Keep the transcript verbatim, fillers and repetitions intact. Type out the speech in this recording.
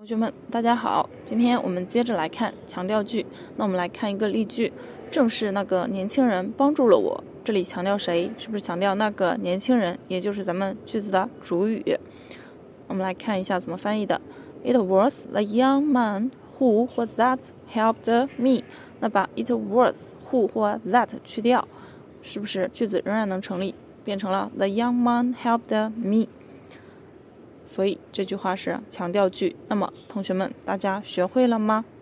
同学们大家好，今天我们接着来看强调句。那我们来看一个例句，正是那个年轻人帮助了我。这里强调谁？是不是强调那个年轻人，也就是咱们句子的主语。我们来看一下怎么翻译的。 It was the young man who was that helped me。 那把 it was who 或 that 去掉，是不是句子仍然能成立，变成了 the young man helped me。所以这句话是强调句。那么同学们大家学会了吗？